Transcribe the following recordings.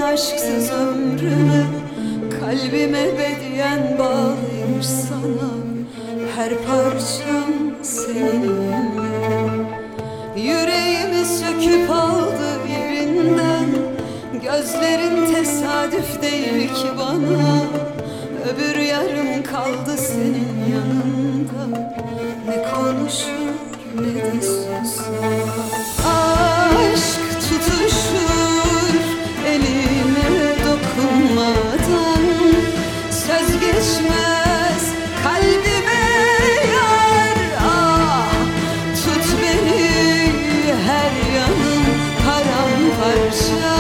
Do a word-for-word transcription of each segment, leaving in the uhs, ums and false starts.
aşksız ömrümü, kalbim ebediyen bağlıymış sana. Her parçam seninle. Yüreğimi söküp aldı yerinden, gözlerin tesadüf değil ki bana. Öbür yarım kaldı senin yanında, ne konuşur ne de susar. Aşk tutuşur eline dokunmadan, söz geçmez kalbime yar. Ah, tut beni her yanım paramparça,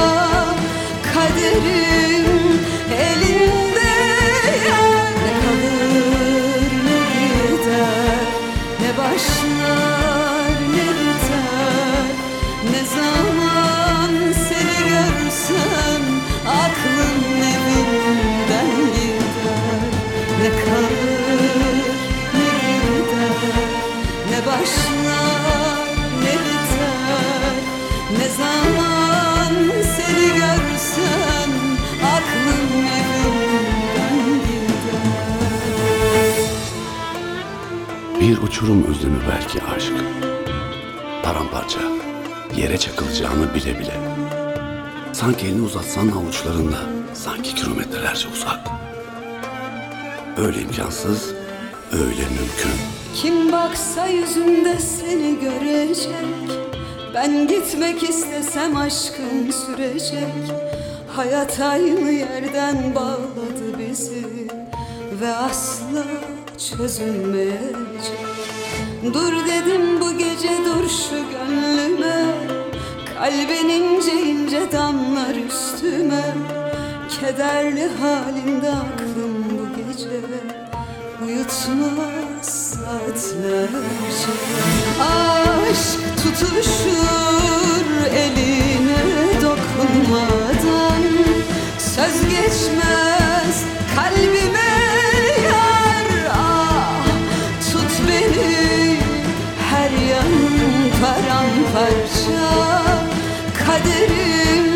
kaderim elinde yar. Ne kalır ne gider, ne başlar ne biter. Ne zaman seni görsem aklım evimden gider. Ne kalır ne gider, ne başlar ne biter. Ne zaman seni görsem aklım evimden gider. Bir uçurum özlemi belki aşk. Paramparça, yere çakılacağını bile bile. Sanki elini uzatsan avuçlarında, sanki kilometrelerce uzak. Öyle imkansız, öyle mümkün. Kim baksa yüzünde seni görecek. Ben gitmek istesem aşkım sürecek. Hayat aynı yerden bağladı bizi ve asla çözülmeyecek. Dur dedim bu gece, dur şu gönlüme. Kalbin ince ince damlar üstüme. Kederli halinde aklım bu gece uyutmaz saatlerce. Aşk tutuşur eline dokunmadan, söz geçmez kalbime yar. Ah, tut beni her yanım paramparça, kaderim